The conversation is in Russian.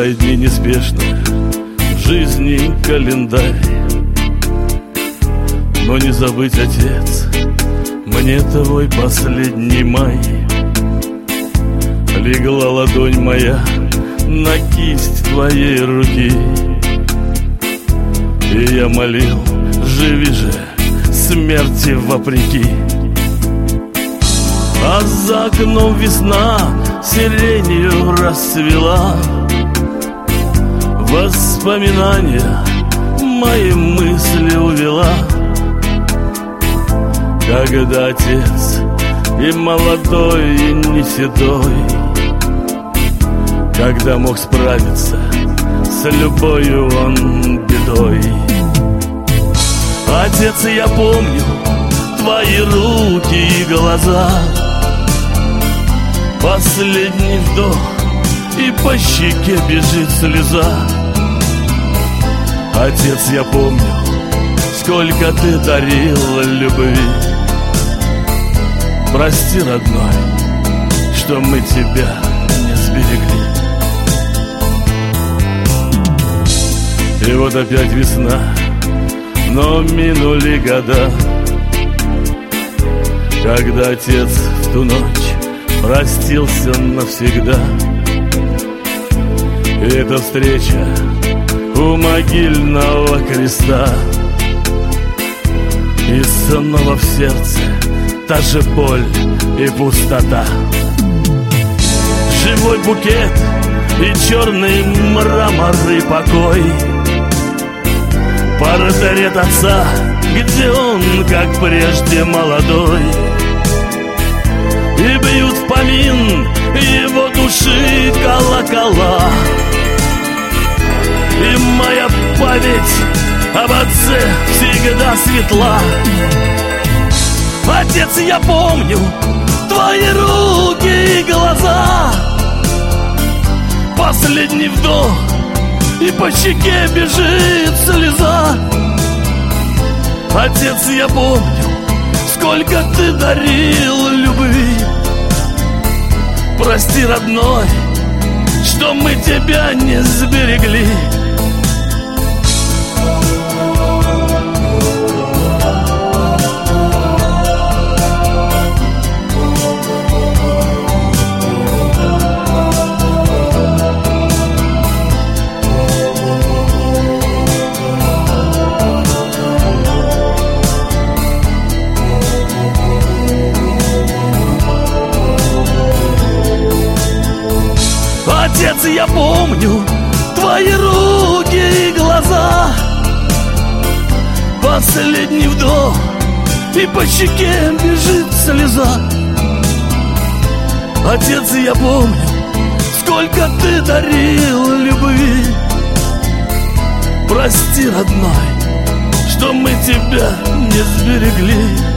Листай дни неспешно, жизни календарь. Но не забыть, отец, мне твой последний май. Легла ладонь моя на кисть твоей руки, и я молил, живи же, смерти вопреки. А за окном весна сиренью расцвела, воспоминания мои мысли увела. Когда отец и молодой, и не седой, когда мог справиться с любою он бедой. Отец, я помню твои руки и глаза, последний вдох, и по щеке бежит слеза. Отец, я помню, сколько ты дарил любви. Прости, родной, что мы тебя не сберегли. И вот опять весна, но минули года, когда отец в ту ночь простился навсегда. И эта встреча у могильного креста, и снова в сердце та же боль и пустота. Живой букет и черный мрамор и покой, портрет отца, где он, как прежде, молодой. И бьют в помин его души колокола, и моя память об отце всегда светла. Отец, я помню твои руки и глаза, последний вдох, и по щеке бежит слеза. Отец, я помню, сколько ты дарил любви. Прости, родной, что мы тебя не сберегли. Отец, я помню твои руки и глаза, последний вдох, и по щеке бежит слеза. Отец, я помню, сколько ты дарил любви. Прости, родной, что мы тебя не сберегли.